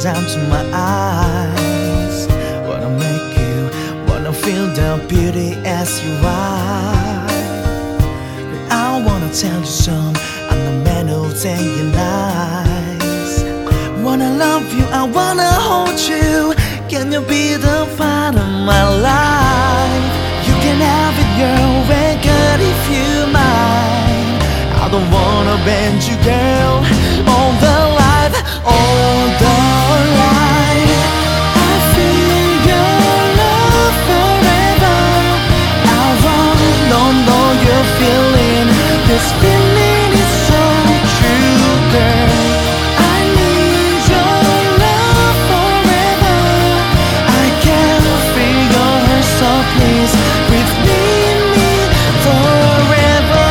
down to my eyes. Wanna make you, wanna feel the beauty as you are. But I wanna tell you some, I'm the man who'll day and nights. Wanna love you, I wanna hold you. Can you be the part of my life? You can have it your way, girl, if you mind. I don't wanna bend you, girl, all the life, all the life. I feel your love forever. I wanna know you're feeling this feeling is so true, girl. I need your love forever. I can feel your hurt, so please breathe me forever.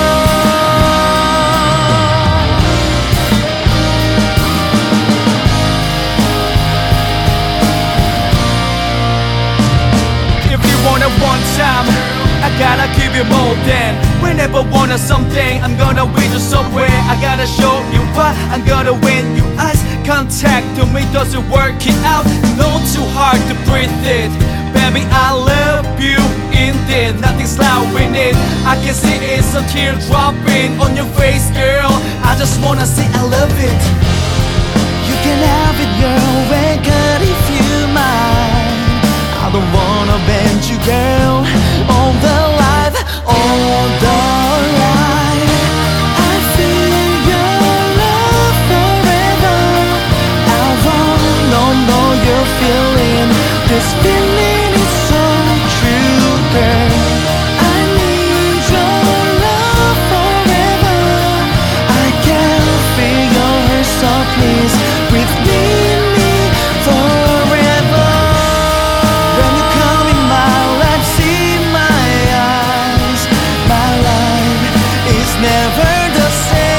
One time, I gotta give you more than. Whenever wanted something, I'm gonna win you somewhere. I gotta show you why, I'm gonna win you. Eyes contact to me doesn't work it out. No, too hard to breathe it. Baby, I love you indeed. Nothing's slowing it. I can see it's a tear dropping on your face, girl. I just wanna say I love it. You can have it your way, girl, if you mind. I don't wanna bend you, girl, all the life, all the life. I feel your love forever. I wanna know you're feeling this feeling is so true, girl. I need your love forever. I can feel your hurt, so please breathe me forever. When you come in my life, see my eyes. My life is never the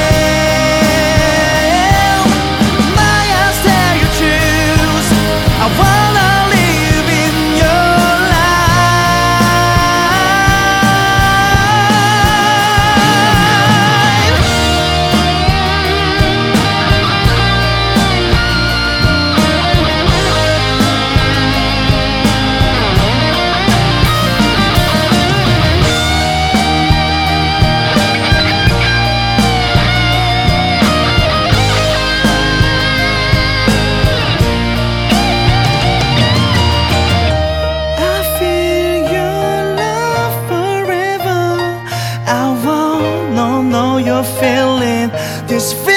same. My eyes tell you choose. I wanna live in your you're feeling this